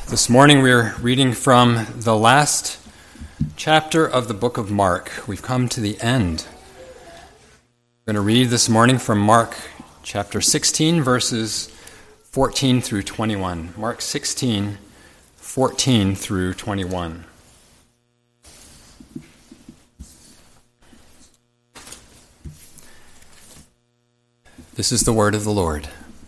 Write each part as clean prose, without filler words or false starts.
This morning we're reading from the last chapter of the book of Mark. We've come to the end. We're going to read this morning from Mark chapter 16, verses 14 through 21. Mark 16, 14 through 21. This is the word of the Lord.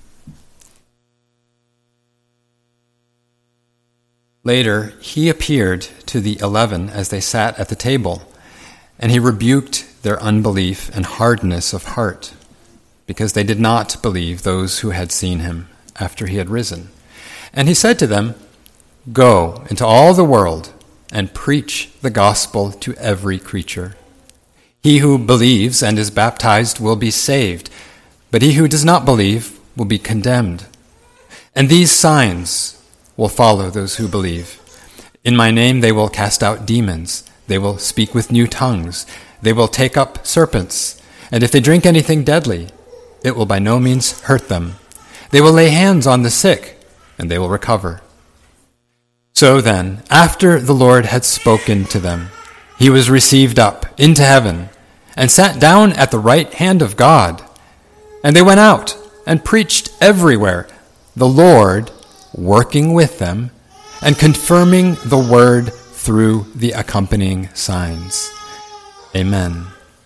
Later, he appeared to the 11 as they sat at the table, and he rebuked their unbelief and hardness of heart, because they did not believe those who had seen him after he had risen. And he said to them, "Go into all the world and preach the gospel to every creature. He who believes and is baptized will be saved, but he who does not believe will be condemned. And these signs will follow those who believe. In my name they will cast out demons. They will speak with new tongues. They will take up serpents. And if they drink anything deadly, it will by no means hurt them. They will lay hands on the sick, and they will recover." So then, after the Lord had spoken to them, he was received up into heaven and sat down at the right hand of God. And they went out and preached everywhere, the Lord working with them and confirming the word through the accompanying signs. Amen.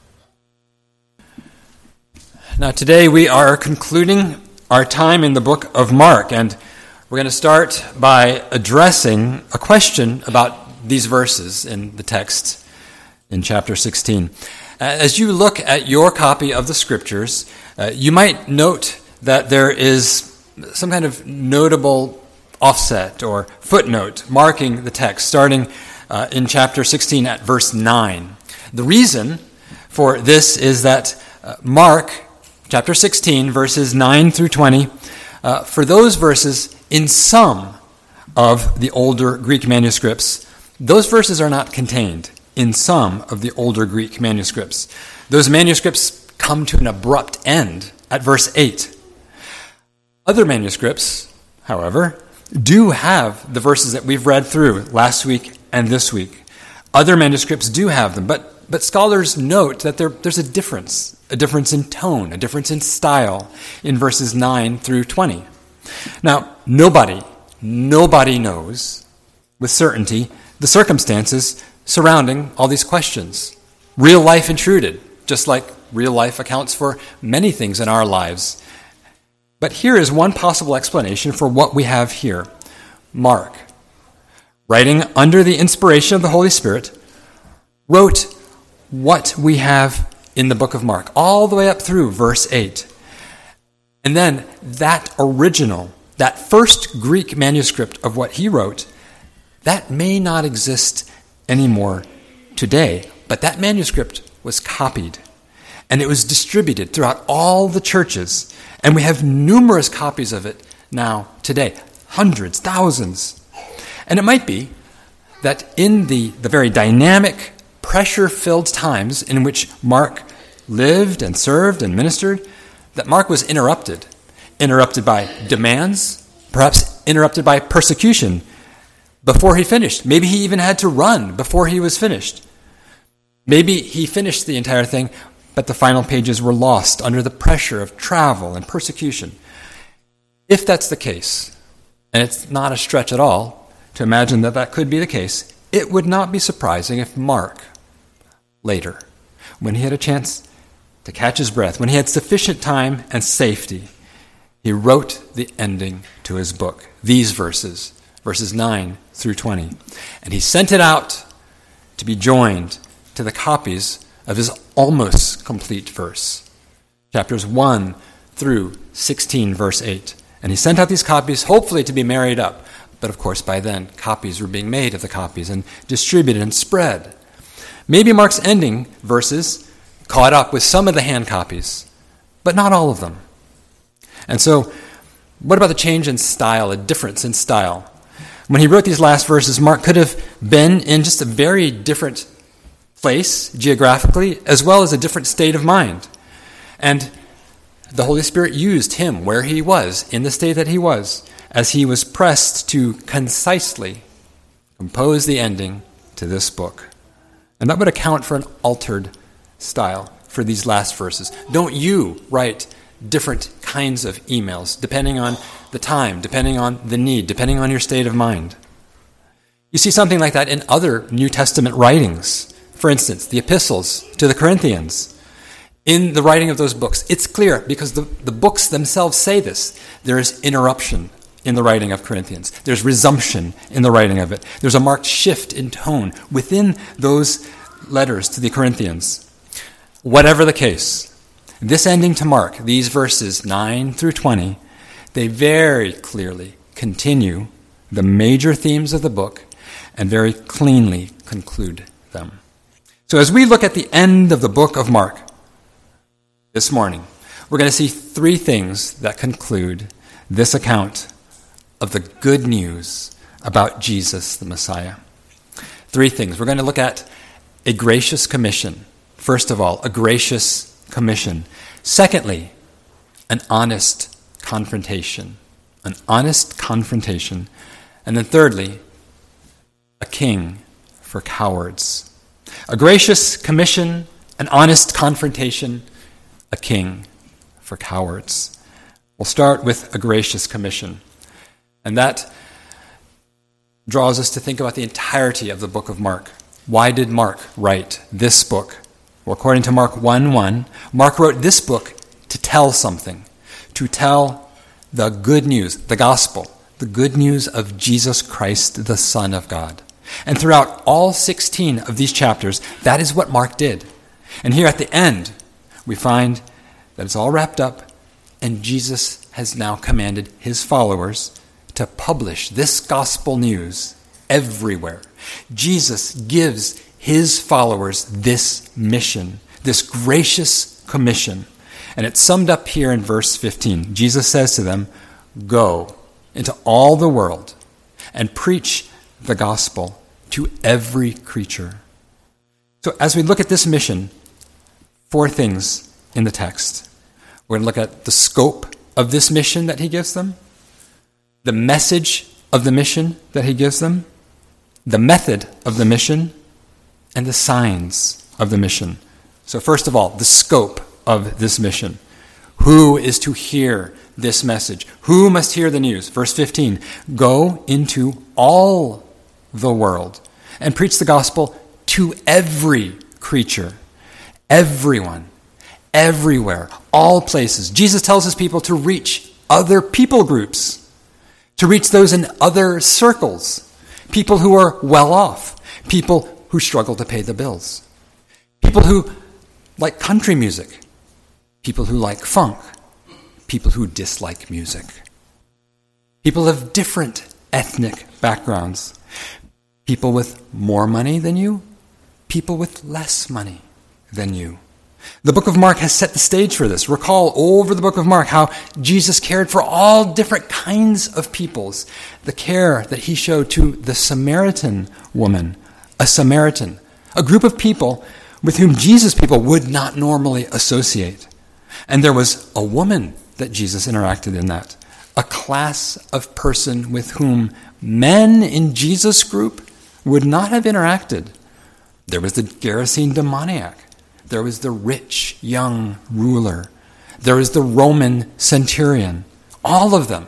Now today we are concluding our time in the book of Mark, and we're going to start by addressing a question about these verses in the text in chapter 16. As you look at your copy of the scriptures, you might note that there is some kind of notable offset or footnote marking the text, starting in chapter 16 at verse 9. The reason for this is that Mark, chapter 16, verses 9 through 20, for those verses in some of the older Greek manuscripts, those verses are not contained in some of the older Greek manuscripts. Those manuscripts come to an abrupt end at verse 8. Other manuscripts, however, do have the verses that we've read through last week and this week. Other manuscripts do have them, but scholars note that there's a difference in tone, a difference in style in verses 9 through 20. Now, nobody knows with certainty the circumstances surrounding all these questions. Real life intruded, just like real life accounts for many things in our lives. But here is one possible explanation for what we have here. Mark, writing under the inspiration of the Holy Spirit, wrote what we have in the book of Mark, all the way up through verse 8. And then that original, that first Greek manuscript of what he wrote, that may not exist anymore today, but that manuscript was copied, and it was distributed throughout all the churches. And we have numerous copies of it now today, hundreds, thousands. And it might be that in the very dynamic, pressure-filled times in which Mark lived and served and ministered, that Mark was interrupted by demands, perhaps interrupted by persecution before he finished. Maybe he even had to run before he was finished. Maybe he finished the entire thing, but the final pages were lost under the pressure of travel and persecution. If that's the case, and it's not a stretch at all to imagine that that could be the case, it would not be surprising if Mark, later, when he had a chance to catch his breath, when he had sufficient time and safety, he wrote the ending to his book, these verses 9 through 20. And he sent it out to be joined to the copies of his almost complete verse, chapters 1 through 16, verse 8. And he sent out these copies, hopefully to be married up. But of course, by then, copies were being made of the copies and distributed and spread. Maybe Mark's ending verses caught up with some of the hand copies, but not all of them. And so, what about the change in style, a difference in style? When he wrote these last verses, Mark could have been in just a very different place geographically, as well as a different state of mind. And the Holy Spirit used him where he was, in the state that he was, as he was pressed to concisely compose the ending to this book. And that would account for an altered style for these last verses. Don't you write different kinds of emails, depending on the time, depending on the need, depending on your state of mind? You see something like that in other New Testament writings. For instance, the epistles to the Corinthians. In the writing of those books, it's clear because the books themselves say this. There is interruption in the writing of Corinthians. There's resumption in the writing of it. There's a marked shift in tone within those letters to the Corinthians. Whatever the case, this ending to Mark, these verses 9 through 20, they very clearly continue the major themes of the book and very cleanly conclude them. So as we look at the end of the book of Mark this morning, we're going to see three things that conclude this account of the good news about Jesus the Messiah. Three things. We're going to look at a gracious commission. First of all, a gracious commission. Secondly, an honest confrontation. An honest confrontation. And then thirdly, a king for cowards. A gracious commission, an honest confrontation, a king for cowards. We'll start with a gracious commission. And that draws us to think about the entirety of the book of Mark. Why did Mark write this book? Well, according to Mark 1:1, Mark wrote this book to tell something, to tell the good news, the gospel, the good news of Jesus Christ, the Son of God. And throughout all 16 of these chapters, that is what Mark did. And here at the end, we find that it's all wrapped up, and Jesus has now commanded his followers to publish this gospel news everywhere. Jesus gives his followers this mission, this gracious commission. And it's summed up here in verse 15. Jesus says to them, "Go into all the world and preach the gospel to every creature." So as we look at this mission, four things in the text. We're going to look at the scope of this mission that he gives them, the message of the mission that he gives them, the method of the mission, and the signs of the mission. So first of all, the scope of this mission. Who is to hear this message? Who must hear the news? Verse 15, go into all the world and preach the gospel to every creature, everyone, everywhere, all places. Jesus tells his people to reach other people groups, to reach those in other circles, people who are well off, people who struggle to pay the bills, people who like country music, people who like funk, people who dislike music, people of different ethnic backgrounds, people with more money than you, people with less money than you. The book of Mark has set the stage for this. Recall over the book of Mark how Jesus cared for all different kinds of peoples. The care that he showed to the Samaritan woman, a Samaritan, a group of people with whom Jesus' people would not normally associate. And there was a woman that Jesus interacted in that, a class of person with whom men in Jesus' group would not have interacted. There was the Gerasene demoniac. There was the rich young ruler. There was the Roman centurion. All of them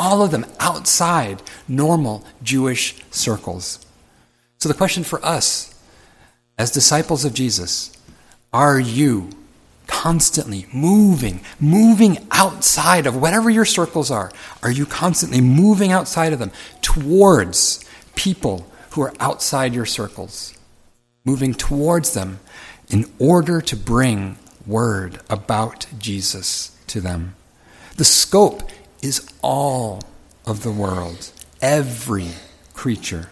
outside normal Jewish circles. So the question for us, as disciples of Jesus, are you constantly moving outside of whatever your circles are? Are you constantly moving outside of them towards people who are outside your circles? Moving towards them in order to bring word about Jesus to them. The scope is all of the world, every creature.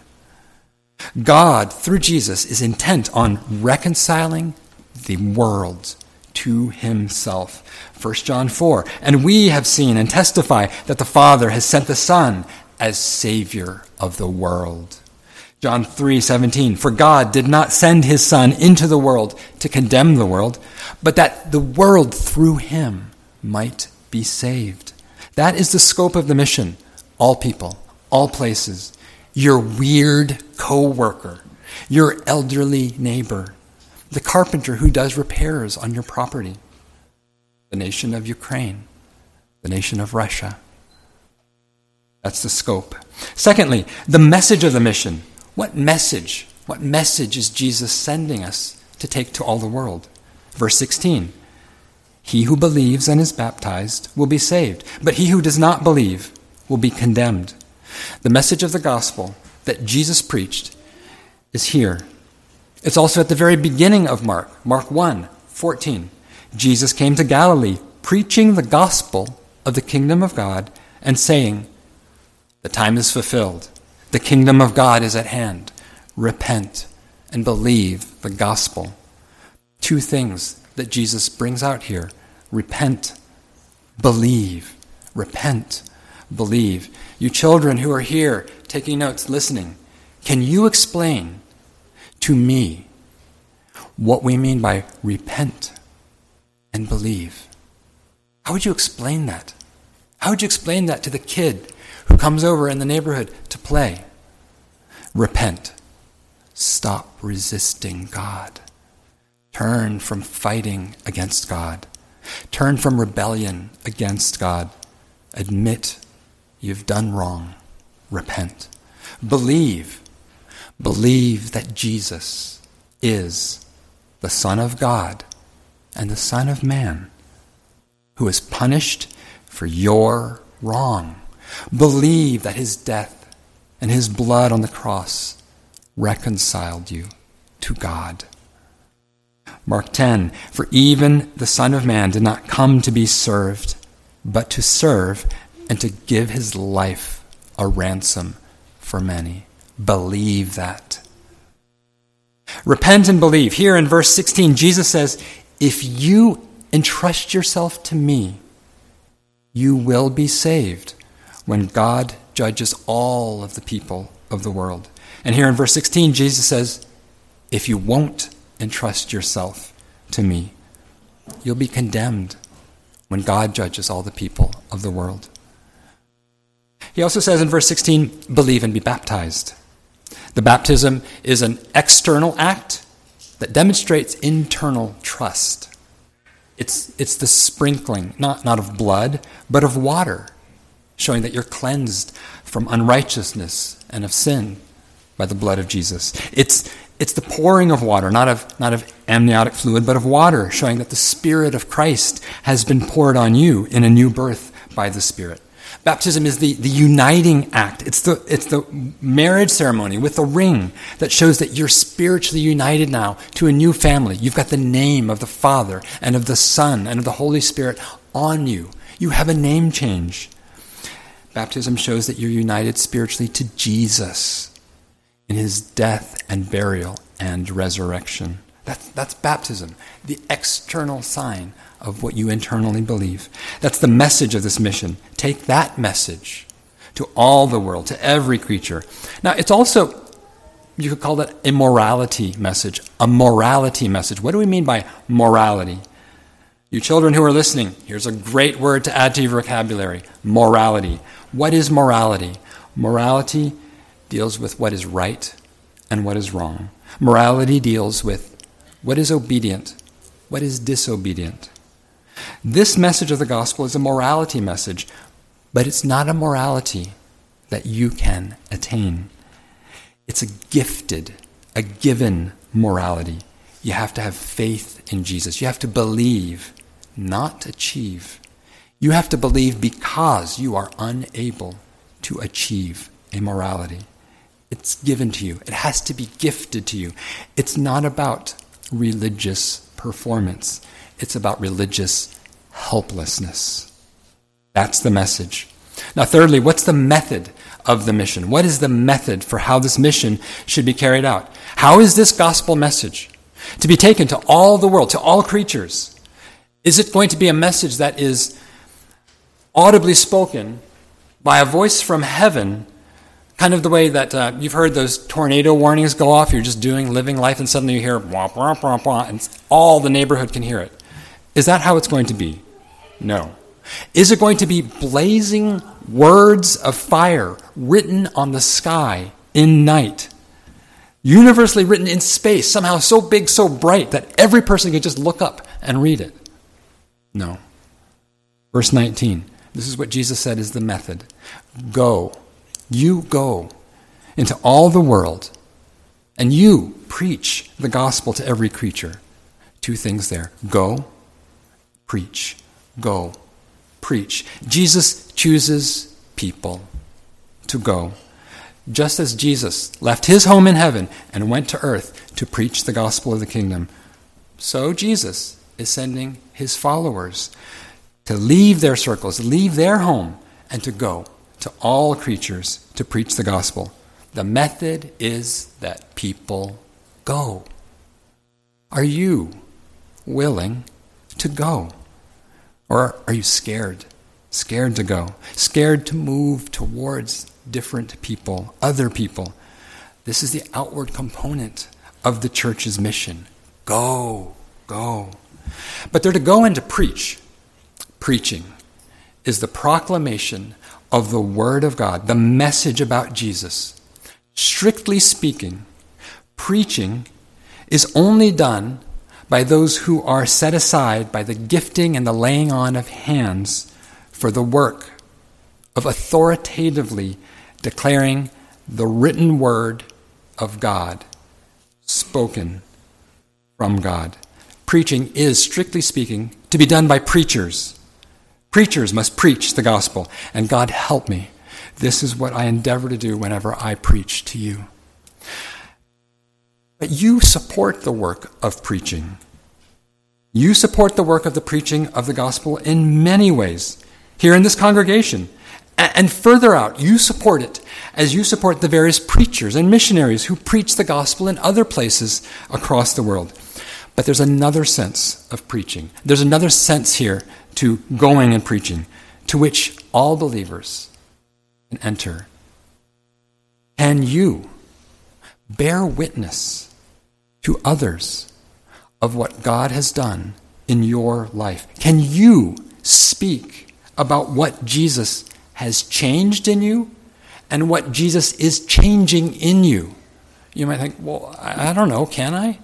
God, through Jesus, is intent on reconciling the world to himself. 1 John 4, and we have seen and testify that the Father has sent the Son as Savior of the world. John 3:17, for God did not send his Son into the world to condemn the world, but that the world through him might be saved. That is the scope of the mission. all people, all places, your weird co-worker, your elderly neighbor, the carpenter who does repairs on your property, the nation of Ukraine, the nation of Russia. That's the scope. Secondly, the message of the mission. What message is Jesus sending us to take to all the world? Verse 16, he who believes and is baptized will be saved, but he who does not believe will be condemned. The message of the gospel that Jesus preached is here. It's also at the very beginning of Mark 1:14. Jesus came to Galilee, preaching the gospel of the kingdom of God and saying, the time is fulfilled. The kingdom of God is at hand. Repent and believe the gospel. Two things that Jesus brings out here. Repent, believe. Repent, believe. You children who are here taking notes, listening, can you explain to me what we mean by repent and believe? How would you explain that? How would you explain that to the kid who comes over in the neighborhood to play? Repent. Stop resisting God. Turn from fighting against God. Turn from rebellion against God. Admit you've done wrong. Repent. Believe. Believe that Jesus is the Son of God and the Son of Man who is punished for your wrong. Believe that his death and his blood on the cross reconciled you to God. Mark 10, for even the Son of Man did not come to be served, but to serve and to give his life a ransom for many. Believe that. Repent and believe. Here in verse 16, Jesus says, if you entrust yourself to me, you will be saved when God judges all of the people of the world. And here in verse 16, Jesus says, if you won't entrust yourself to me, you'll be condemned when God judges all the people of the world. He also says in verse 16, believe and be baptized. The baptism is an external act that demonstrates internal trust. It's the sprinkling, not of blood, but of water, showing that you're cleansed from unrighteousness and of sin by the blood of Jesus. It's the pouring of water, not of amniotic fluid, but of water, showing that the Spirit of Christ has been poured on you in a new birth by the Spirit. Baptism is the uniting act. It's the marriage ceremony with the ring that shows that you're spiritually united now to a new family. You've got the name of the Father and of the Son and of the Holy Spirit on you. You have a name change. Baptism shows that you're united spiritually to Jesus in his death and burial and resurrection. That's baptism, the external sign of what you internally believe. That's the message of this mission. Take that message to all the world, to every creature. Now, it's also, you could call that a morality message. A morality message. What do we mean by morality? You children who are listening, here's a great word to add to your vocabulary. Morality. What is morality? Morality deals with what is right and what is wrong. Morality deals with what is obedient, what is disobedient. This message of the gospel is a morality message, but it's not a morality that you can attain. It's a given morality. You have to have faith in Jesus. You have to believe, not achieve. You have to believe because you are unable to achieve a morality. It's given to you. It has to be gifted to you. It's not about religious performance. It's about religious helplessness. That's the message. Now, thirdly, what's the method of the mission? What is the method for how this mission should be carried out? How is this gospel message to be taken to all the world, to all creatures? Is it going to be a message that is audibly spoken by a voice from heaven, kind of the way that you've heard those tornado warnings go off? You're just living life, and suddenly you hear wah, wah, wah, wah, and all the neighborhood can hear it. Is that how it's going to be? No. Is it going to be blazing words of fire written on the sky in night. Universally written in space, somehow so big, so bright, that every person can just look up and read it. No. Verse 19, this is what Jesus said is the method. Go, you go into all the world, and you preach the gospel to every creature. Two things there. Go, preach. Go, preach. Jesus chooses people to go. Just as Jesus left his home in heaven and went to earth to preach the gospel of the kingdom, so Jesus is sending his followers to leave their circles, leave their home, and to go to all creatures to preach the gospel. The method is that people go. Are you willing to go? Or are you scared? Scared to go? Scared to move towards different people, other people? This is the outward component of the church's mission. Go, go. But they're to go and to preach. Preaching is the proclamation of the Word of God, the message about Jesus. Strictly speaking, preaching is only done by those who are set aside by the gifting and the laying on of hands for the work of authoritatively declaring the written word of God, spoken from God. Preaching is, strictly speaking, to be done by preachers. Preachers must preach the gospel, and God help me. This is what I endeavor to do whenever I preach to you. But you support the work of preaching. You support the work of the preaching of the gospel in many ways. Here in this congregation, and further out, you support it as you support the various preachers and missionaries who preach the gospel in other places across the world. But there's another sense of preaching. There's another sense here to going and preaching, to which all believers can enter. Can you bear witness to others of what God has done in your life? Can you speak about what Jesus has changed in you and what Jesus is changing in you? You might think, well, I don't know, can I?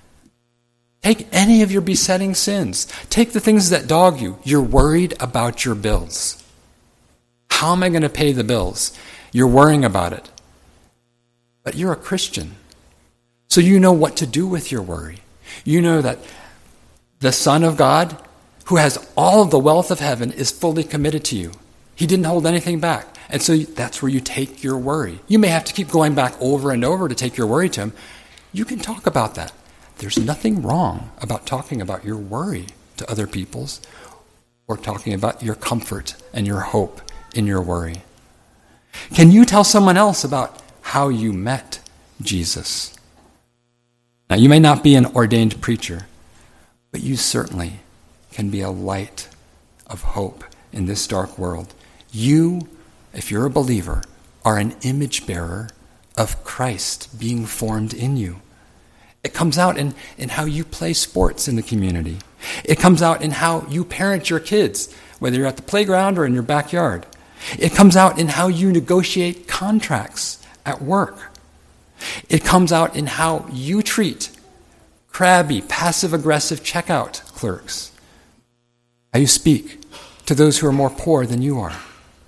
Take any of your besetting sins. Take the things that dog you. You're worried about your bills. How am I going to pay the bills? You're worrying about it. But you're a Christian, so you know what to do with your worry. You know that the Son of God, who has all of the wealth of heaven, is fully committed to you. He didn't hold anything back. And so that's where you take your worry. You may have to keep going back over and over to take your worry to him. You can talk about that. There's nothing wrong about talking about your worry to other people's or talking about your comfort and your hope in your worry. Can you tell someone else about how you met Jesus? Now, you may not be an ordained preacher, but you certainly can be a light of hope in this dark world. You, if you're a believer, are an image bearer of Christ being formed in you. It comes out in how you play sports in the community. It comes out in how you parent your kids, whether you're at the playground or in your backyard. It comes out in how you negotiate contracts at work. It comes out in how you treat crabby, passive-aggressive checkout clerks. How you speak to those who are more poor than you are.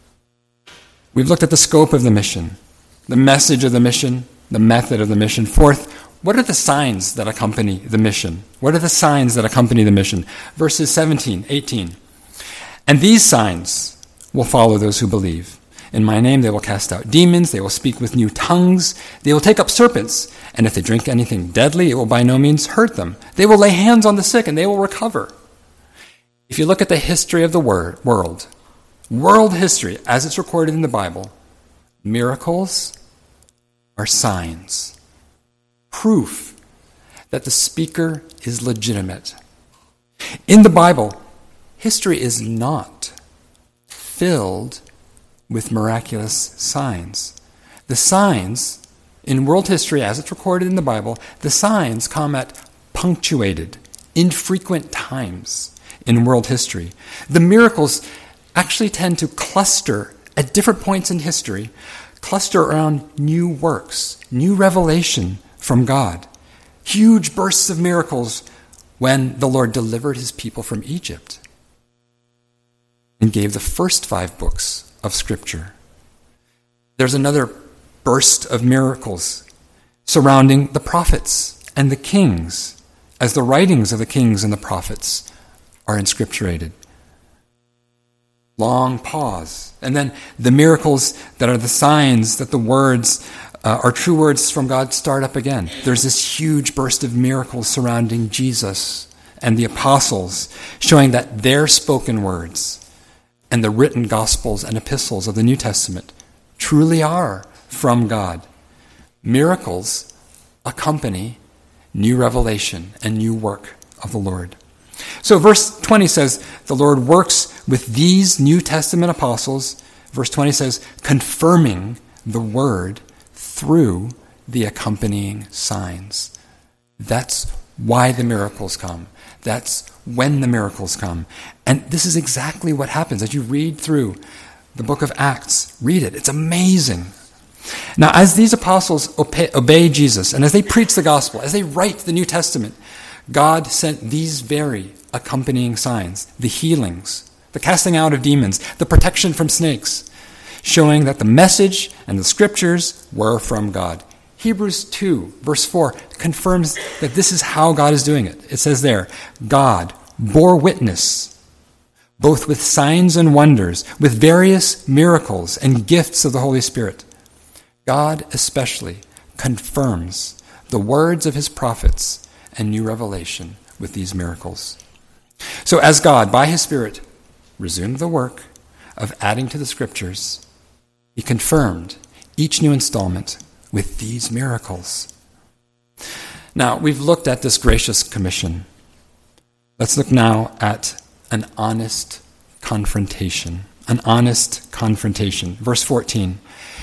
We've looked at the scope of the mission, the message of the mission, the method of the mission. Fourth, what are the signs that accompany the mission? What are the signs that accompany the mission? Verses 17, 18. And these signs will follow those who believe. In my name they will cast out demons, they will speak with new tongues, they will take up serpents, and if they drink anything deadly, it will by no means hurt them. They will lay hands on the sick and they will recover. If you look at the history of the world history as it's recorded in the Bible, miracles are signs. Proof that the speaker is legitimate. In the Bible, history is not filled with miraculous signs. The signs, in world history as it's recorded in the Bible, the signs come at punctuated, infrequent times in world history. The miracles actually tend to cluster at different points in history, cluster around new works, new revelation from God. Huge bursts of miracles when the Lord delivered his people from Egypt and gave the first 5 books of Scripture. There's another burst of miracles surrounding the prophets and the kings, as the writings of the kings and the prophets are inscripturated. Long pause, and then the miracles that are the signs that the words are true words from God start up again. There's this huge burst of miracles surrounding Jesus and the apostles, showing that their spoken words and the written gospels and epistles of the New Testament truly are from God. Miracles accompany new revelation and new work of the Lord. So verse 20 says, the Lord works with these New Testament apostles, verse 20 says, confirming the word through the accompanying signs. That's why the miracles come. That's when the miracles come. And this is exactly what happens. As you read through the book of Acts, read it. It's amazing. Now, as these apostles obey Jesus, and as they preach the gospel, as they write the New Testament, God sent these very accompanying signs, the healings, the casting out of demons, the protection from snakes, showing that the message and the scriptures were from God. Hebrews 2, verse 4, confirms that this is how God is doing it. It says there, God bore witness both with signs and wonders, with various miracles and gifts of the Holy Spirit. God especially confirms the words of his prophets and new revelation with these miracles. So as God, by his Spirit, resumed the work of adding to the scriptures, he confirmed each new installment with these miracles. Now, we've looked at this gracious commission. Let's look now at an honest confrontation. An honest confrontation. Verse 14.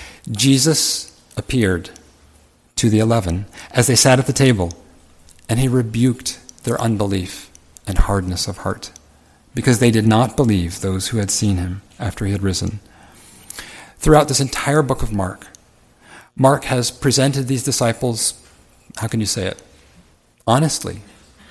Jesus appeared to the 11 as they sat at the table, and he rebuked their unbelief and hardness of heart, because they did not believe those who had seen him after he had risen. Throughout this entire book of Mark, Mark has presented these disciples, how can you say it, honestly.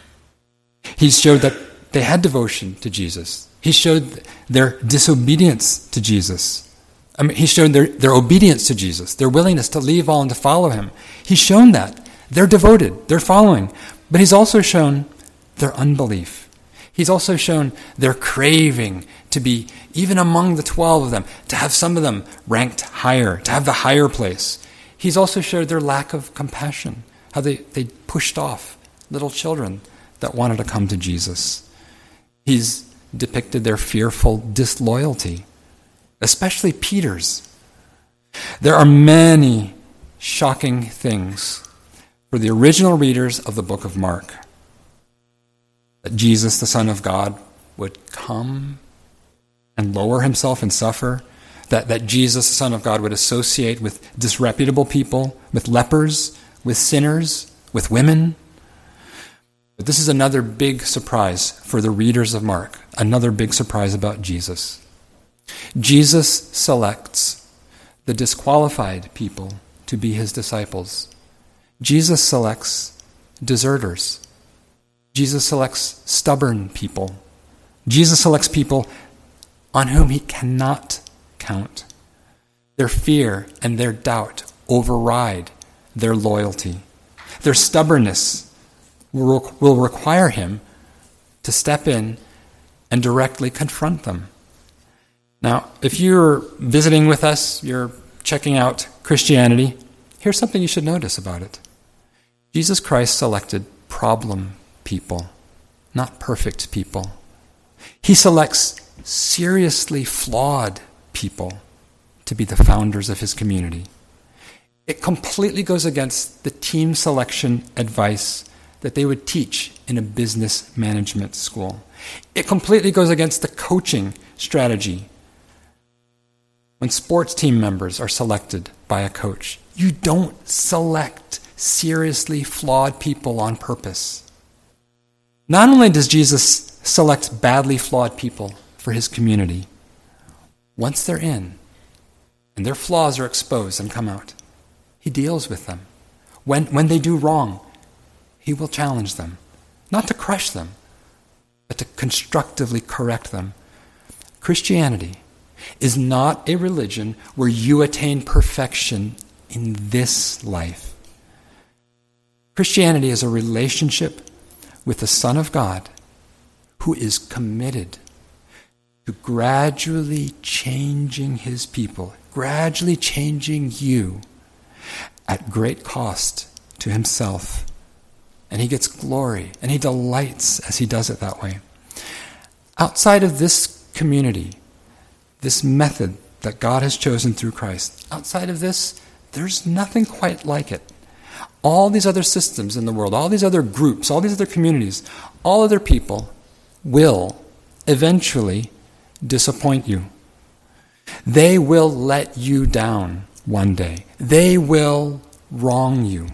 He's showed that they had devotion to Jesus. He showed their disobedience to Jesus. He showed their obedience to Jesus, their willingness to leave all and to follow him. He's shown that. They're devoted. They're following. But he's also shown their unbelief. He's also shown their craving to be, even among the 12 of them, to have some of them ranked higher, to have the higher place. He's also showed their lack of compassion, how they pushed off little children that wanted to come to Jesus. He's depicted their fearful disloyalty, especially Peter's. There are many shocking things for the original readers of the book of Mark. That Jesus, the Son of God, would come and lower himself and suffer. That Jesus, the Son of God, would associate with disreputable people, with lepers, with sinners, with women. But this is another big surprise for the readers of Mark, another big surprise about Jesus. Jesus selects the disqualified people to be his disciples. Jesus selects deserters. Jesus selects stubborn people. Jesus selects people on whom he cannot count. Their fear and their doubt override their loyalty. Their stubbornness will require him to step in and directly confront them. Now, if you're visiting with us, you're checking out Christianity, here's something you should notice about it. Jesus Christ selected problem people, not perfect people. He selects seriously flawed people to be the founders of his community. It completely goes against the team selection advice that they would teach in a business management school. It completely goes against the coaching strategy. When sports team members are selected by a coach, you don't select seriously flawed people on purpose. Not only does Jesus select badly flawed people for his community, once they're in, and their flaws are exposed and come out, he deals with them. When they do wrong, he will challenge them, not to crush them, but to constructively correct them. Christianity is not a religion where you attain perfection in this life. Christianity is a relationship with the Son of God who is committed to gradually changing his people, gradually changing you at great cost to himself. And he gets glory, and he delights as he does it that way. Outside of this community, this method that God has chosen through Christ, outside of this, there's nothing quite like it. All these other systems in the world, all these other groups, all these other communities, all other people will eventually disappoint you. They will let you down one day. They will wrong you.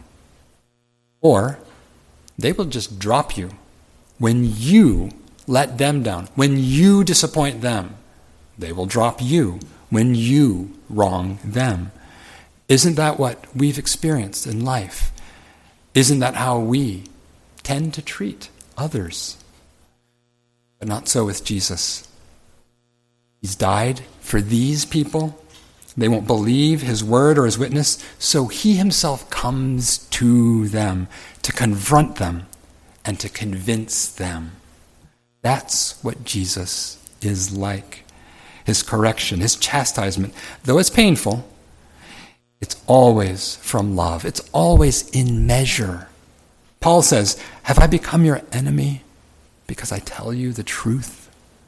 Or they will just drop you when you let them down. When you disappoint them, they will drop you when you wrong them. Isn't that what we've experienced in life? Isn't that how we tend to treat others? But not so with Jesus. He's died for these people. They won't believe his word or his witness, so he himself comes to them to confront them and to convince them. That's what Jesus is like. His correction, his chastisement, though it's painful, it's always from love. It's always in measure. Paul says, "Have I become your enemy because I tell you the truth?"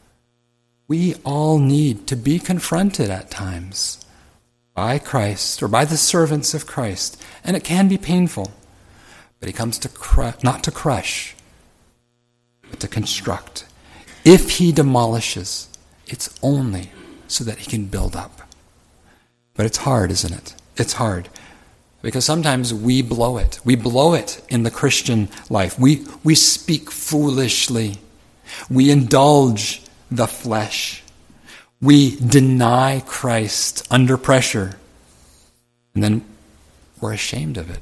We all need to be confronted at times by Christ or by the servants of Christ, and it can be painful. But he comes to not to crush, but to construct. If he demolishes, it's only so that he can build up. But it's hard, isn't it? It's hard. Because sometimes we blow it. We blow it in the Christian life. We speak foolishly. We indulge the flesh. We deny Christ under pressure. And then we're ashamed of it.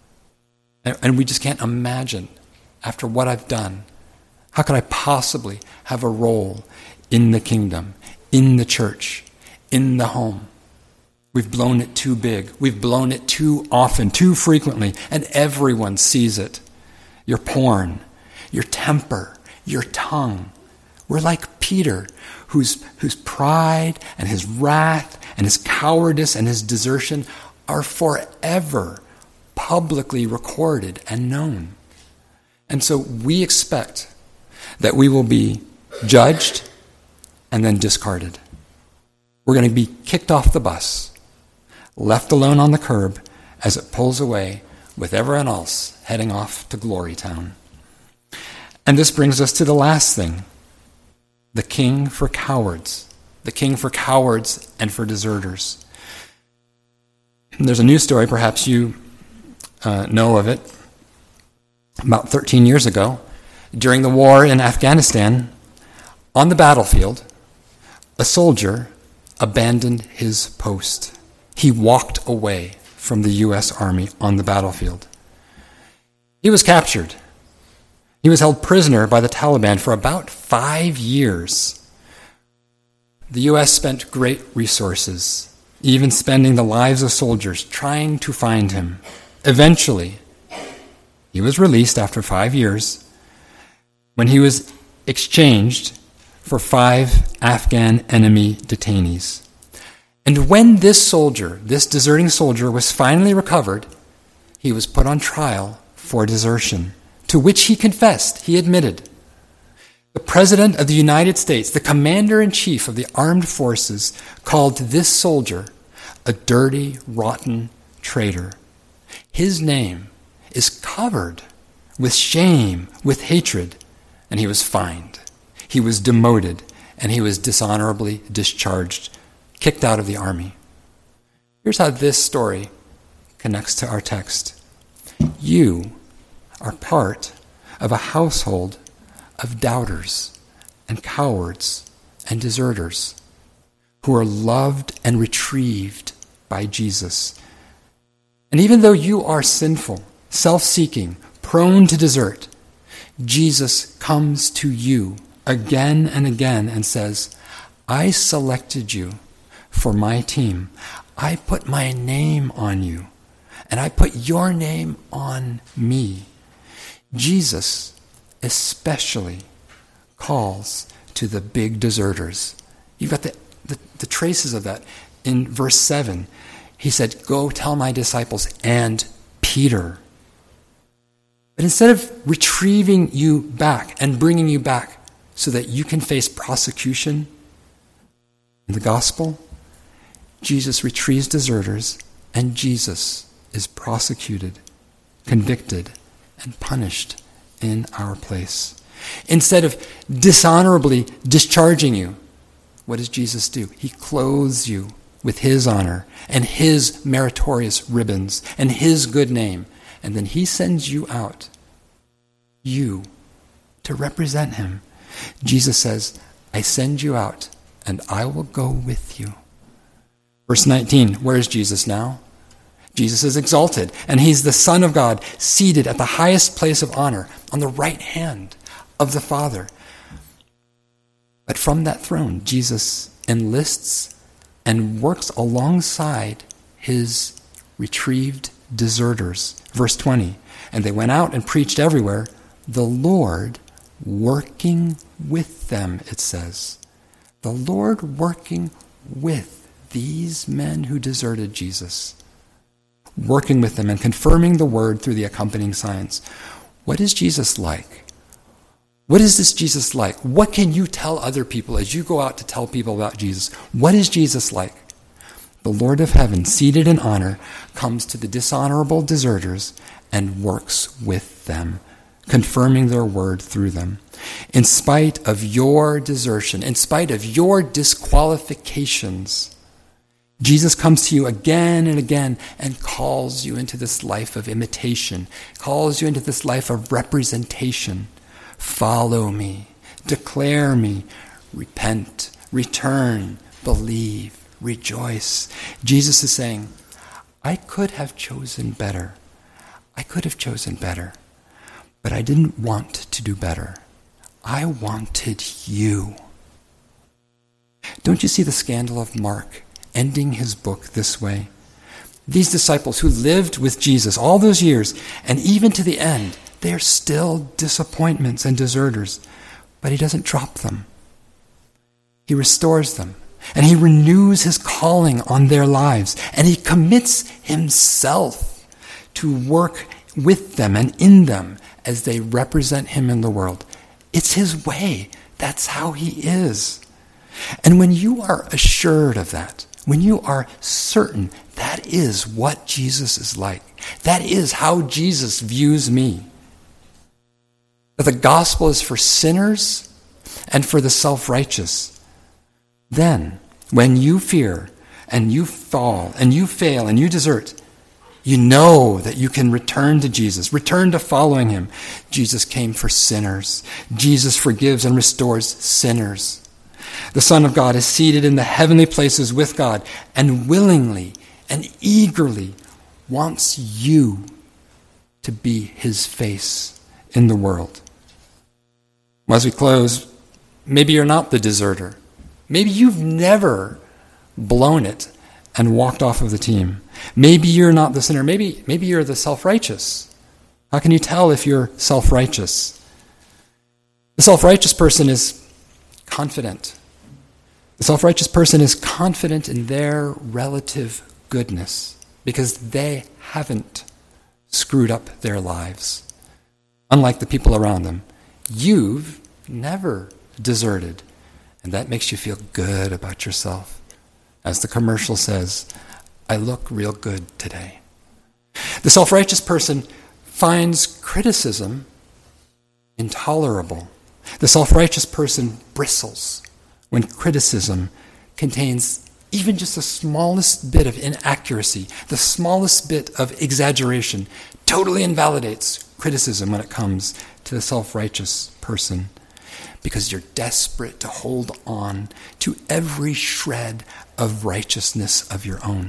And we just can't imagine, after what I've done, how could I possibly have a role in the kingdom, in the church, in the home? We've blown it too big. We've blown it too often, too frequently, and everyone sees it. Your porn, your temper, your tongue. We're like Peter, whose pride and his wrath and his cowardice and his desertion are forever publicly recorded and known. And so we expect that we will be judged and then discarded. We're going to be kicked off the bus, left alone on the curb as it pulls away with everyone else heading off to Glory Town. And this brings us to the last thing, the king for cowards. The king for cowards and for deserters. And there's a news story, perhaps you know of it. About 13 years ago, during the war in Afghanistan, on the battlefield, a soldier abandoned his post. He walked away from the U.S. Army on the battlefield. He was captured. He was held prisoner by the Taliban for about 5 years. The U.S. spent great resources, even spending the lives of soldiers trying to find him. Eventually, he was released after 5 years when he was exchanged for 5 Afghan enemy detainees. And when this soldier, this deserting soldier, was finally recovered, he was put on trial for desertion, to which he confessed, he admitted. The President of the United States, the Commander-in-Chief of the Armed Forces, called this soldier a dirty, rotten traitor. His name is covered with shame, with hatred, and he was fined. He was demoted, and he was dishonorably discharged, kicked out of the army. Here's how this story connects to our text. You are part of a household of doubters and cowards and deserters who are loved and retrieved by Jesus. And even though you are sinful, self-seeking, prone to desert, Jesus comes to you again and again and says, I selected you for my team. I put my name on you, and I put your name on me. Jesus especially calls to the big deserters. You've got the traces of that in verse 7. He said, go tell my disciples and Peter. But instead of retrieving you back and bringing you back so that you can face prosecution in the gospel, Jesus retrieves deserters, and Jesus is prosecuted, convicted, and punished in our place. Instead of dishonorably discharging you, what does Jesus do? He clothes you with his honor and his meritorious ribbons and his good name. And then he sends you out, you, to represent him. Jesus says, I send you out and I will go with you. Verse 19, where is Jesus now? Jesus is exalted, and he's the Son of God, seated at the highest place of honor on the right hand of the Father. But from that throne, Jesus enlists and works alongside his retrieved deserters. Verse 20, and they went out and preached everywhere, the Lord working with them, it says. The Lord working with these men who deserted Jesus, working with them and confirming the word through the accompanying signs. What is Jesus like? What is this Jesus like? What can you tell other people as you go out to tell people about Jesus? What is Jesus like? The Lord of heaven, seated in honor, comes to the dishonorable deserters and works with them, confirming their word through them. In spite of your desertion, in spite of your disqualifications, Jesus comes to you again and again and calls you into this life of imitation, calls you into this life of representation. Follow me, declare me, repent, return, believe, rejoice. Jesus is saying, I could have chosen better. I could have chosen better, but I didn't want to do better. I wanted you. Don't you see the scandal of Mark ending his book this way? These disciples who lived with Jesus all those years, and even to the end, they are still disappointments and deserters, but he doesn't drop them. He restores them, and he renews his calling on their lives, and he commits himself to work with them and in them as they represent him in the world. It's his way. That's how he is. And when you are assured of that, when you are certain that is what Jesus is like, that is how Jesus views me, that the gospel is for sinners and for the self-righteous, then when you fear and you fall and you fail and you desert, you know that you can return to Jesus, return to following him. Jesus came for sinners. Jesus forgives and restores sinners. The Son of God is seated in the heavenly places with God and willingly and eagerly wants you to be his face in the world. As we close, maybe you're not the deserter. Maybe you've never blown it and walked off of the team. Maybe you're not the sinner. Maybe you're the self-righteous. How can you tell if you're self-righteous? The self-righteous person is confident. The self-righteous person is confident in their relative goodness because they haven't screwed up their lives. Unlike the people around them, you've never deserted, and that makes you feel good about yourself. As the commercial says, I look real good today. The self-righteous person finds criticism intolerable. The self-righteous person bristles when criticism contains even just the smallest bit of inaccuracy, the smallest bit of exaggeration, totally invalidates criticism when it comes to the self-righteous person, because you're desperate to hold on to every shred of righteousness of your own.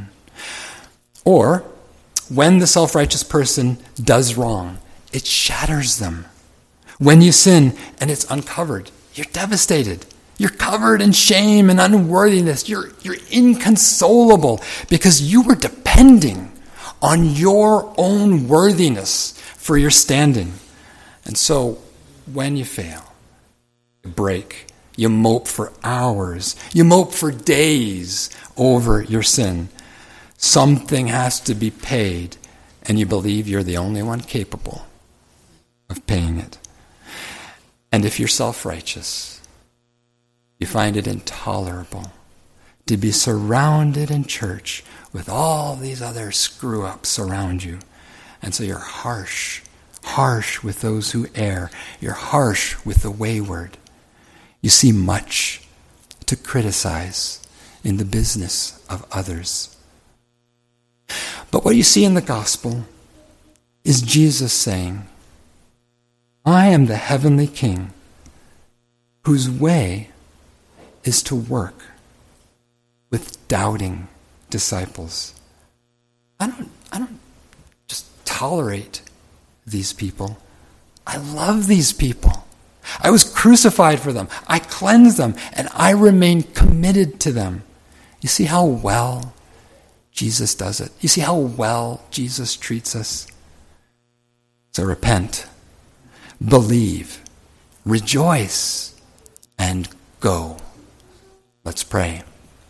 Or, when the self-righteous person does wrong, it shatters them. When you sin and it's uncovered, you're devastated. You're covered in shame and unworthiness. You're inconsolable because you were depending on your own worthiness for your standing. And so, when you fail, you break, you mope for hours, you mope for days over your sin. Something has to be paid, and you believe you're the only one capable of paying it. And if you're self-righteous, you find it intolerable to be surrounded in church with all these other screw-ups around you. And so you're harsh with those who err. You're harsh with the wayward. You see much to criticize in the business of others. But what you see in the gospel is Jesus saying, I am the heavenly King whose way is to work with doubting disciples. I don't just tolerate these people. I love these people. I was crucified for them. I cleansed them, and I remain committed to them. You see how well Jesus does it? You see how well Jesus treats us? So repent, believe, rejoice, and go. Let's pray.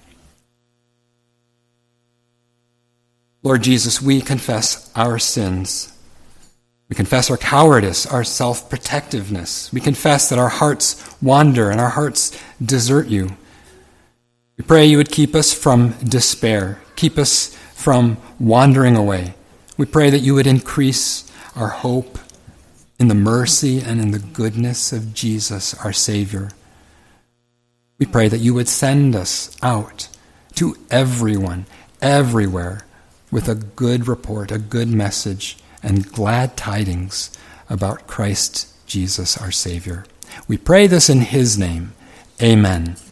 Lord Jesus, we confess our sins. We confess our cowardice, our self-protectiveness. We confess that our hearts wander and our hearts desert you. We pray you would keep us from despair, keep us from wandering away. We pray that you would increase our hope in the mercy and in the goodness of Jesus, our Savior. We pray that you would send us out to everyone, everywhere, with a good report, a good message, and glad tidings about Christ Jesus, our Savior. We pray this in his name. Amen.